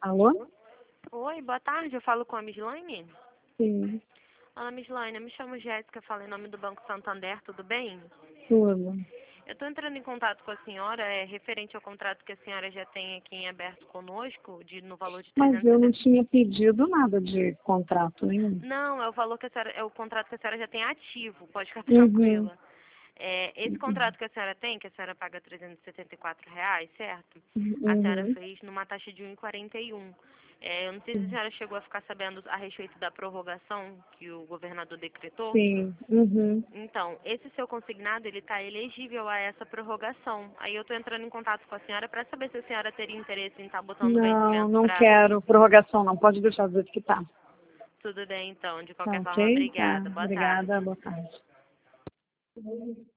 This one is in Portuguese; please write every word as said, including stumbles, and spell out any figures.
Alô? Oi, boa tarde. Eu falo com a Mislaine? Sim, Olá, Mislaine. Eu me chamo Jéssica, falo em nome do Banco Santander, tudo bem? tudo. Eu estou entrando em contato com a senhora, é referente ao contrato que a senhora já tem aqui em aberto conosco, de, no valor de Mas eu não trezentos e setenta. tinha pedido nada de contrato nenhum. Não, é o valor que a senhora, é o contrato que a senhora já tem ativo, pode ficar Uhum. tranquila. É, esse contrato que a senhora tem, que a senhora paga trezentos e setenta e quatro reais, certo? A senhora Uhum. fez numa taxa de um vírgula quarenta e um. É, eu não sei se a senhora chegou a ficar sabendo a respeito da prorrogação que o governador decretou. Sim. Uhum. Então, esse seu consignado, ele está elegível a essa prorrogação. Aí eu estou entrando em contato com a senhora para saber se a senhora teria interesse em estar botando o Não, vencimento não para... quero prorrogação não. Pode deixar do jeito que tá. Tudo bem, então. De Tá qualquer forma, ok? Tá. obrigada. Boa Obrigada. tarde. Boa tarde.